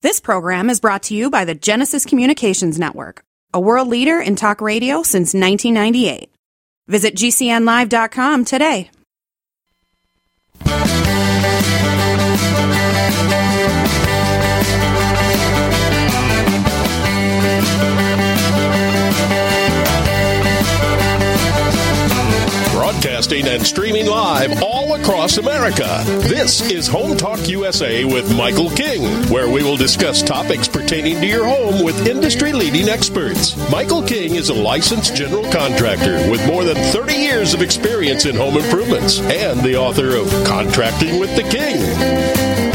This program is brought to you by the Genesis Communications Network, a world leader in talk radio since 1998. Visit GCNlive.com today. Broadcasting and streaming live all across America. This is Home Talk USA with Michael King, where we will discuss topics pertaining to your home with industry-leading experts. Michael King is a licensed general contractor with more than 30 years of experience in home improvements and the author of Contracting with the King.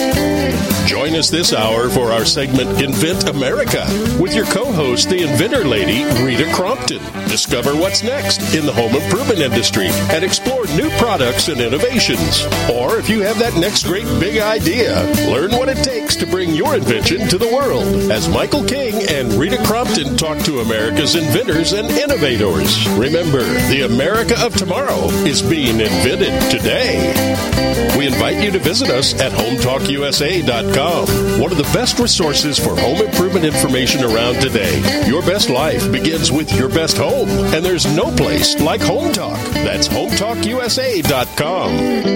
Join us this hour for our segment Invent America with your co-host, the inventor lady, Rita Crompton. Discover what's next in the home improvement industry and explore new products and innovations. Or if you have that next great big idea, learn what it takes to bring your invention to the world. As Michael King and Rita Crompton talk to America's inventors and innovators. Remember, the America of tomorrow is being invented today. We invite you to visit us at HomeTalkUSA.com. One of the best resources for home improvement information around today. Your best life begins with your best home, and there's no place like Home Talk. That's HomeTalkUSA.com.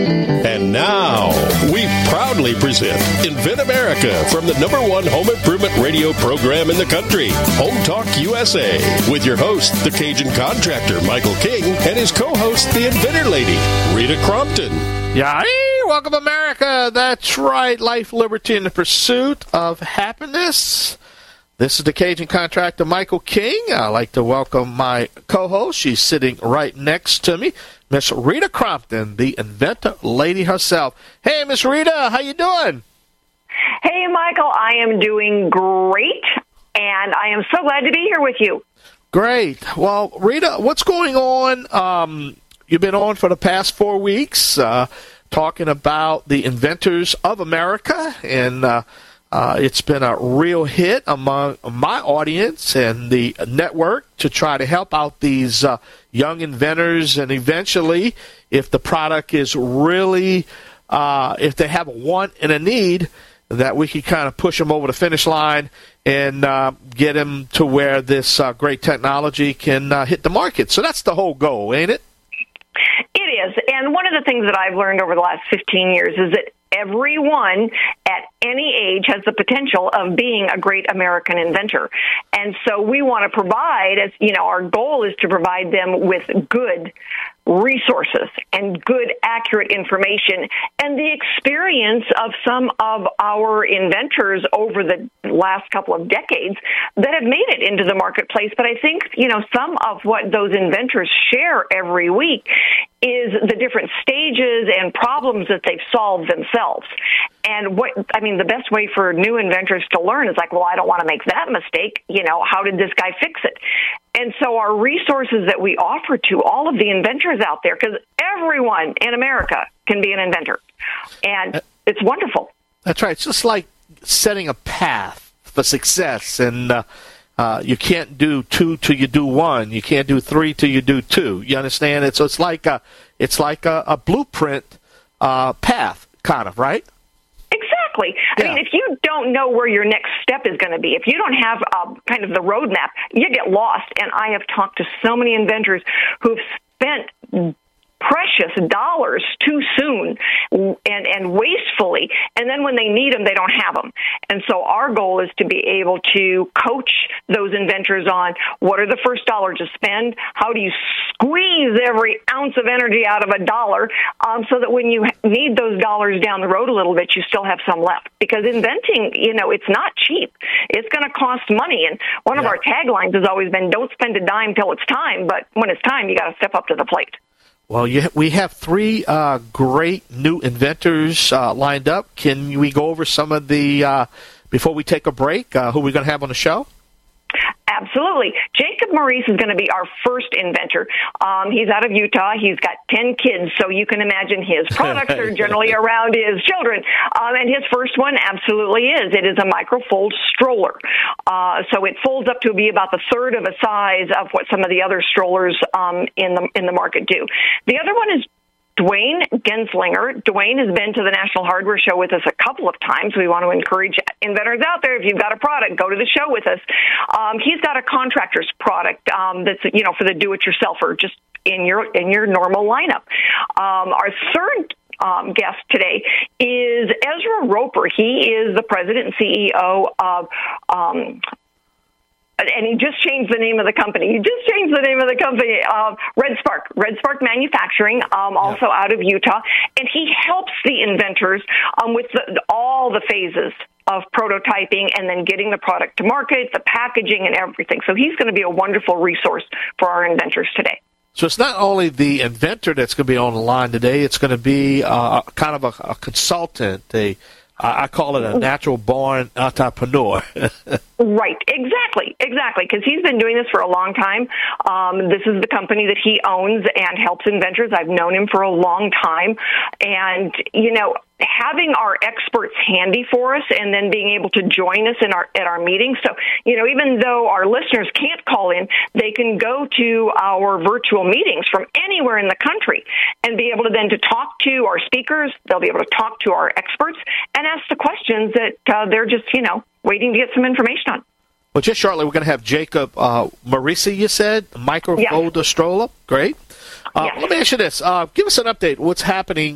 And now, we proudly present Invent America from the #1 home improvement radio program in the country, Home Talk USA, with your host, the Cajun contractor, Michael King, and his co-host, the inventor lady, Rita Crompton. Yeah, welcome America. That's right. Life, liberty, and the pursuit of happiness. This is the Cajun contractor, Michael King. I'd like to welcome my co-host. She's sitting right next to me, Miss Rita Crompton, the inventor lady herself. Hey, Miss Rita, how you doing? Hey, Michael, I am doing great, and I am so glad to be here with you. Great. Well, Rita, what's going on? You've been on for the past 4 weeks talking about the inventors of America, and it's been a real hit among my audience and the network to try to help out these young inventors, and eventually, if the product is really, if they have a want and a need, that we can kind of push them over the finish line and get them to where this great technology can hit the market. So that's the whole goal, ain't it? It is. And one of the things that I've learned over the last 15 years is that everyone at any age has the potential of being a great American inventor. And so we want to provide, as you know, our goal is to provide them with good resources and good, accurate information and the experience of some of our inventors over the last couple of decades that have made it into the marketplace. But I think, you know, some of what those inventors share every week is the different stages and problems that they've solved themselves. And the best way for new inventors to learn is like, well, I don't want to make that mistake. You know, how did this guy fix it? And so our resources that we offer to all of the inventors out there, because everyone in America can be an inventor, and it's wonderful. That's right. It's just like setting a path for success, and you can't do 2 till you do 1. You can't do 3 till you do 2. You understand? So it's like a blueprint path, kind of, right? Exactly. Yeah. I mean, if you don't know where your next step is going to be, if you don't have kind of the roadmap, you get lost. And I have talked to so many inventors who've spent precious dollars too soon and wastefully, and then when they need them, they don't have them. And so our goal is to be able to coach those inventors on what are the first dollar to spend, how do you squeeze every ounce of energy out of a dollar, so that when you need those dollars down the road a little bit, you still have some left. Because inventing, you know, it's not cheap. It's going to cost money. And one of our taglines has always been, don't spend a dime till it's time, but when it's time, you got to step up to the plate. Well, we have 3 great new inventors lined up. Can we go over some of the, before we take a break, who we're going to have on the show? Absolutely. Jacob Maurice is going to be our first inventor. He's out of Utah. He's got 10 kids, so you can imagine his products are generally around his children. And his first one absolutely is. It is a microfold stroller. So it folds up to be about the third of a size of what some of the other strollers in the market do. The other one is Dwayne Genslinger. Dwayne has been to the National Hardware Show with us a couple of times. We want to encourage inventors out there, if you've got a product, go to the show with us. He's got a contractor's product that's, for the do-it-yourselfer, just in your normal lineup. Our third guest today is Ezra Roper. He is the president and CEO of and he just changed the name of the company. Red Spark Manufacturing, also out of Utah. And he helps the inventors with all the phases of prototyping and then getting the product to market, the packaging and everything. So he's going to be a wonderful resource for our inventors today. So it's not only the inventor that's going to be on the line today, it's going to be kind of a consultant, I call it a natural-born entrepreneur. Right, exactly, because he's been doing this for a long time. This is the company that he owns and helps inventors. I've known him for a long time. And, having our experts handy for us and then being able to join us at our meetings. So, even though our listeners can't call in, they can go to our virtual meetings from anywhere in the country and be able to then to talk to our speakers. They'll be able to talk to our experts and ask the questions that they're just, waiting to get some information on. Well, just shortly, we're going to have Jacob Marisi, you said, microfolder stroller. Great. Let me ask you this. Give us an update. What's happening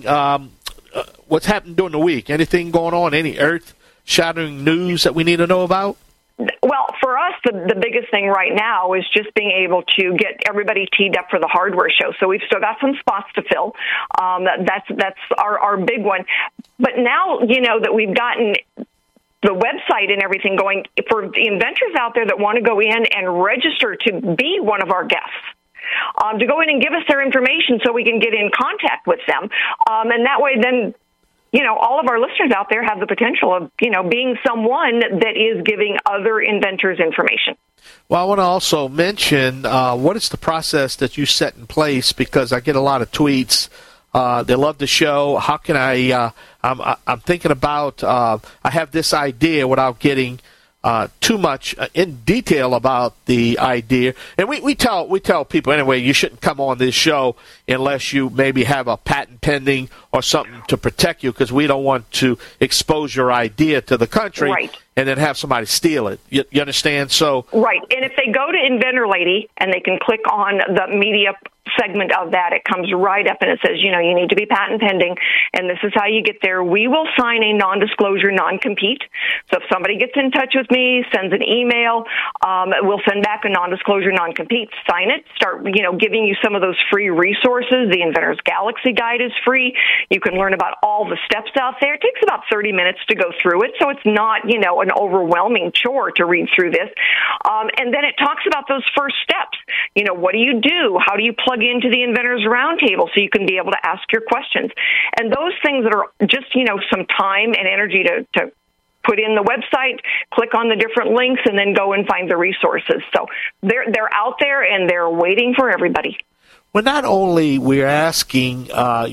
during the week? Anything going on? Any earth-shattering news that we need to know about? Well, for us, the biggest thing right now is just being able to get everybody teed up for the hardware show. So we've still got some spots to fill. That's our big one. But now, that we've gotten the website and everything going, for the inventors out there that want to go in and register to be one of our guests, to go in and give us their information so we can get in contact with them. And that way then, all of our listeners out there have the potential of, being someone that is giving other inventors information. Well, I want to also mention what is the process that you set in place, because I get a lot of tweets. They love the show. How can I'm thinking about, I have this idea without getting too much in detail about the idea. And we tell people anyway, you shouldn't come on this show unless you maybe have a patent pending or something to protect you, because we don't want to expose your idea to the country and then have somebody steal it. You understand? So right. And if they go to Inventor Lady and they can click on the media segment of that, it comes right up and it says, you need to be patent pending, and this is how you get there. We will sign a non-disclosure, non-compete. So if somebody gets in touch with me, sends an email, we'll send back a non-disclosure, non-compete, sign it, start, giving you some of those free resources. The Inventor's Galaxy Guide is free. You can learn about all the steps out there. It takes about 30 minutes to go through it, so it's not, an overwhelming chore to read through this. And then it talks about those first steps. What do you do? How do you plug into the Inventors Roundtable so you can be able to ask your questions? And those things that are just, some time and energy to put in the website, click on the different links, and then go and find the resources. So they're out there and they're waiting for everybody. Well, not only you're asking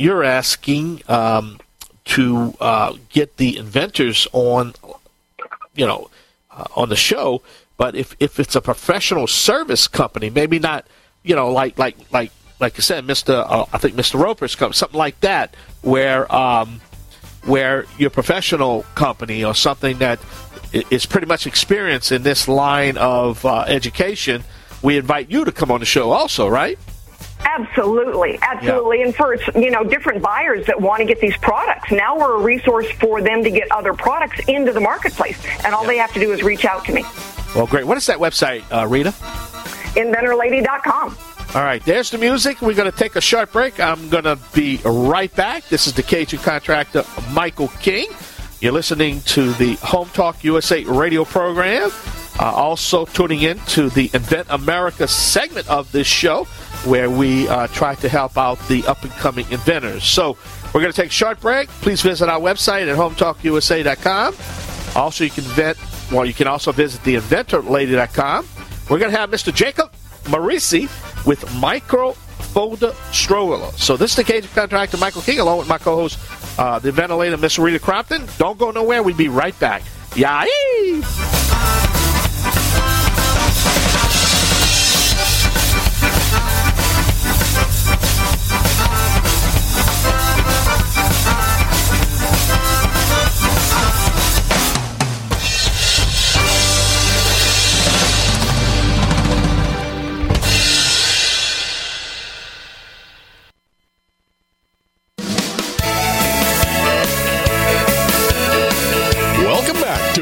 to get the inventors on, on the show, but if it's a professional service company, maybe not, like you said, I think Mr. Roper's company, something like that, where your professional company or something that is pretty much experienced in this line of education, we invite you to come on the show also, right? Absolutely. Yeah. And for, different buyers that want to get these products, now we're a resource for them to get other products into the marketplace. And all they have to do is reach out to me. Well, great. What is that website, Rita? InventorLady.com. All right, there's the music. We're going to take a short break. I'm going to be right back. This is the Cajun contractor, Michael King. You're listening to the Home Talk USA radio program. Also tuning in to the Invent America segment of this show, where we try to help out the up-and-coming inventors. So we're going to take a short break. Please visit our website at HomeTalkUSA.com. Also, you can also visit the InventorLady.com. We're going to have Mr. Jacob Marisi with Microfolder Stroller. So this is the Cajun contractor, Michael King, along with my co-host, the Inventor Lady, Miss Rita Crompton. Don't go nowhere. We'll be right back. Yay!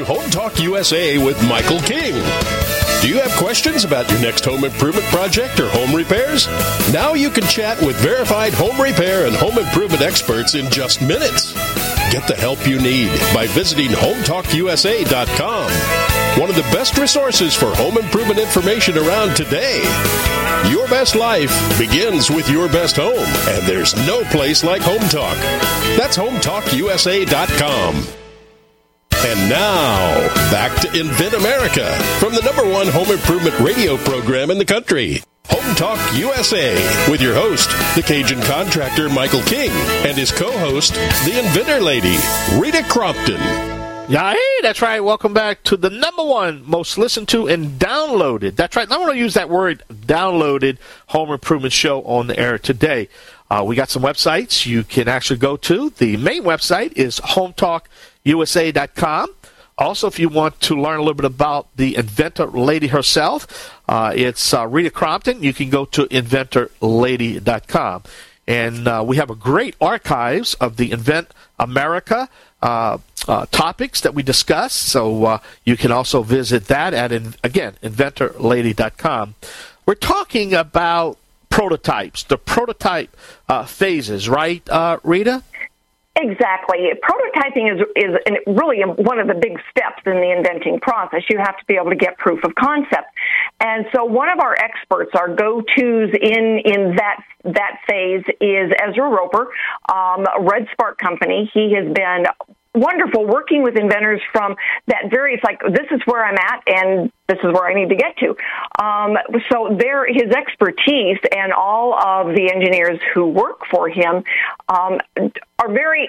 Home Talk USA with Michael King. Do you have questions about your next home improvement project or home repairs? Now you can chat with verified home repair and home improvement experts in just minutes. Get the help you need by visiting HomeTalkUSA.com. One of the best resources for home improvement information around today. Your best life begins with your best home, and there's no place like Home Talk. That's HomeTalkUSA.com. And now, back to Invent America from the #1 home improvement radio program in the country. Home Talk USA with your host, the Cajun contractor Michael King, and his co-host, the Inventor Lady, Rita Crompton. Yeah, hey, that's right. Welcome back to the #1 most listened to and downloaded. That's right. I want to use that word, downloaded home improvement show on the air today. We got some websites you can actually go to. The main website is HomeTalkUSA.com. Also, if you want to learn a little bit about the Inventor Lady herself, it's Rita Crompton. You can go to InventorLady.com. And we have a great archives of the Invent America topics that we discuss. So you can also visit that at, again, InventorLady.com. We're talking about prototypes, the prototype phases, right, Rita? Exactly. Prototyping is really one of the big steps in the inventing process. You have to be able to get proof of concept. And so one of our experts, our go-tos in that phase is Ezra Roper, Red Spark Company. He has been wonderful working with inventors from that it's like, this is where I'm at and this is where I need to get to. So his expertise and all of the engineers who work for him are very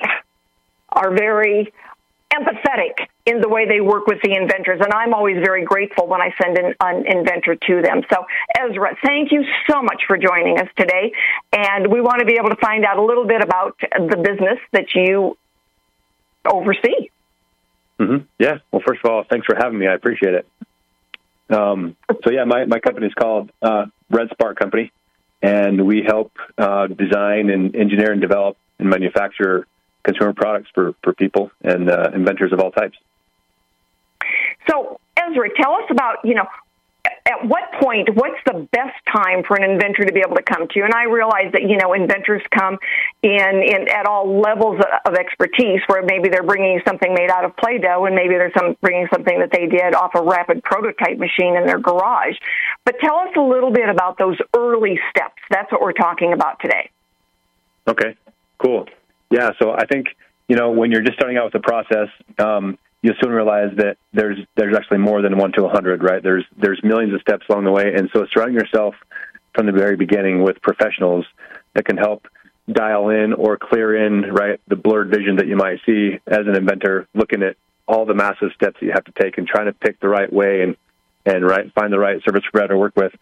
empathetic in the way they work with the inventors, and I'm always very grateful when I send an inventor to them. So, Ezra, thank you so much for joining us today, and we want to be able to find out a little bit about the business that you oversee. Mm-hmm. Yeah. Well, first of all, thanks for having me. I appreciate it. My company is called Red Spark Company, and we help design and engineer and develop and manufacture consumer products for people and inventors of all types. So, Ezra, tell us about, at what point, what's the best time for an inventor to be able to come to you? And I realize that, inventors come in at all levels of expertise, where maybe they're bringing something made out of Play-Doh and maybe they're bringing something that they did off a rapid prototype machine in their garage. But tell us a little bit about those early steps. That's what we're talking about today. Okay, cool. Yeah, so I think, when you're just starting out with the process, you'll soon realize that there's actually more than 1 to 100, right? There's millions of steps along the way, and so surrounding yourself from the very beginning with professionals that can help dial in or clear in, right, the blurred vision that you might see as an inventor, looking at all the massive steps that you have to take and trying to pick the right way and find the right service provider to work with.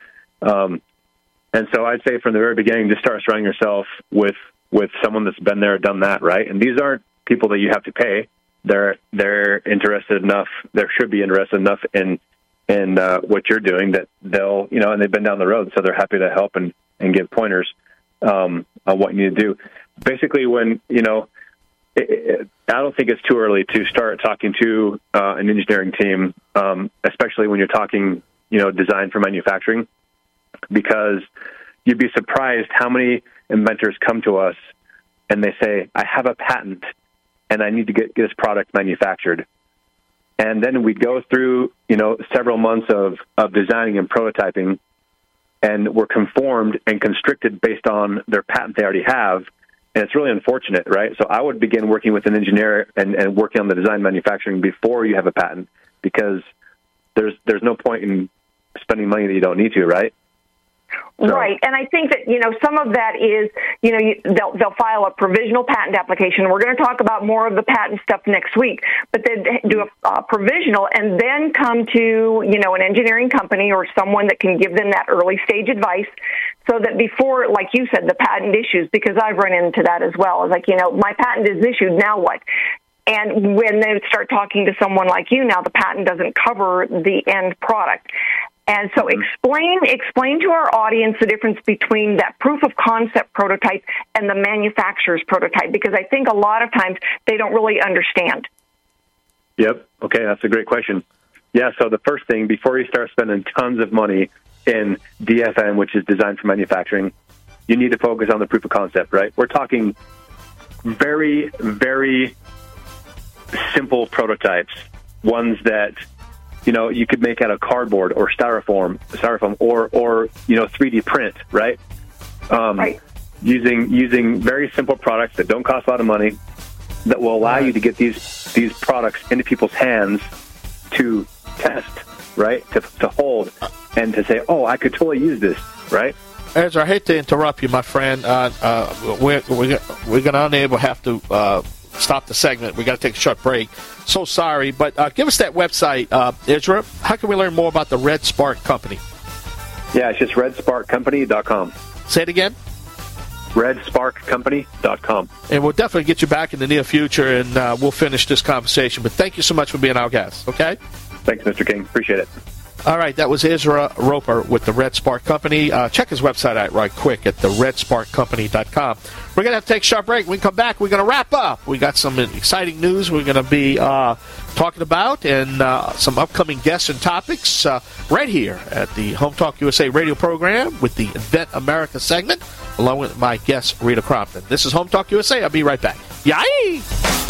And so I'd say from the very beginning, just start surrounding yourself with someone that's been there, done that, right? And these aren't people that you have to pay. They're interested enough. They should be interested enough in what you're doing that they'll, and they've been down the road, so they're happy to help and give pointers on what you need to do. Basically, when I don't think it's too early to start talking to an engineering team, especially when you're talking, design for manufacturing, because you'd be surprised how many inventors come to us and they say, I have a patent and I need to get this product manufactured. And then we go through, several months of designing and prototyping, and we're conformed and constricted based on their patent they already have. And it's really unfortunate, right? So I would begin working with an engineer and working on the design manufacturing before you have a patent, because there's no point in spending money that you don't need to, right? So. Right, and I think that, some of that is, they'll file a provisional patent application. We're going to talk about more of the patent stuff next week, but they do a provisional and then come to, an engineering company or someone that can give them that early stage advice, so that before, like you said, the patent issues, because I've run into that as well. It's like, my patent is issued, now what? And when they start talking to someone like you, now the patent doesn't cover the end product. And so explain to our audience the difference between that proof of concept prototype and the manufacturer's prototype, because I think a lot of times they don't really understand. Yep. Okay, that's a great question. Yeah, so the first thing, before you start spending tons of money in DFM, which is Design for Manufacturing, you need to focus on the proof of concept, right? We're talking very, very simple prototypes, ones that, you know, you could make out of cardboard or styrofoam or 3D print, right? Right. Using very simple products that don't cost a lot of money, that will allow you to get these products into people's hands to test, right? To hold and to say, oh, I could totally use this, right? Ezra, I hate to interrupt you, my friend. We're going to have to stop the segment. We got to take a short break. So sorry, but give us that website, Ezra. How can we learn more about the Red Spark Company? Yeah, it's just redsparkcompany.com. Say it again. redsparkcompany.com. And we'll definitely get you back in the near future, and we'll finish this conversation. But thank you so much for being our guest, okay? Thanks, Mr. King. Appreciate it. All right, that was Ezra Roper with the Red Spark Company. Check his website out right quick at theredsparkcompany.com. We're going to have to take a short break. When we come back, we're going to wrap up. We got some exciting news we're going to be talking about and some upcoming guests and topics right here at the Home Talk USA radio program with the Invent America segment, along with my guest, Rita Crompton. This is Home Talk USA. I'll be right back. Yay!